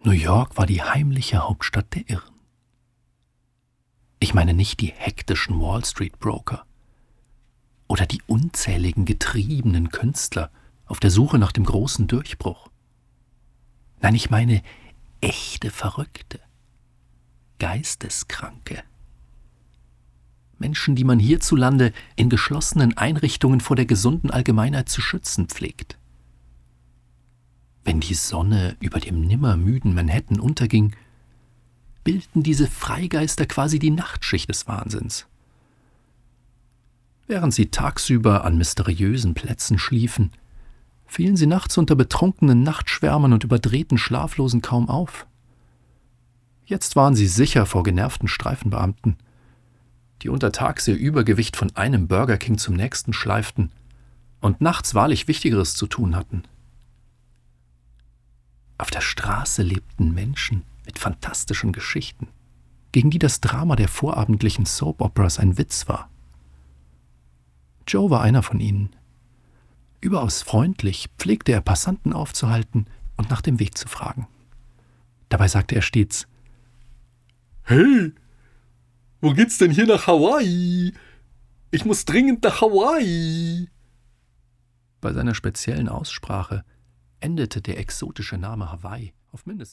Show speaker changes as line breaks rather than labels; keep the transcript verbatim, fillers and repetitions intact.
New York war die heimliche Hauptstadt der Irren. Ich meine nicht die hektischen Wall-Street-Broker oder die unzähligen getriebenen Künstler auf der Suche nach dem großen Durchbruch. Nein, ich meine echte Verrückte, Geisteskranke. Menschen, die man hierzulande in geschlossenen Einrichtungen vor der gesunden Allgemeinheit zu schützen pflegt. Wenn die Sonne über dem nimmermüden Manhattan unterging, bildeten diese Freigeister quasi die Nachtschicht des Wahnsinns. Während sie tagsüber an mysteriösen Plätzen schliefen, fielen sie nachts unter betrunkenen Nachtschwärmern und überdrehten Schlaflosen kaum auf. Jetzt waren sie sicher vor genervten Streifenbeamten, die untertags ihr Übergewicht von einem Burger King zum nächsten schleiften und nachts wahrlich Wichtigeres zu tun hatten. Auf der Straße lebten Menschen mit fantastischen Geschichten, gegen die das Drama der vorabendlichen Soap-Operas ein Witz war. Joe war einer von ihnen. Überaus freundlich pflegte er Passanten aufzuhalten und nach dem Weg zu fragen. Dabei sagte er stets: »Hey, wo geht's denn hier nach Hawaii? Ich muss dringend nach Hawaii!« Bei seiner speziellen Aussprache endete der exotische Name Hawaii auf mindestens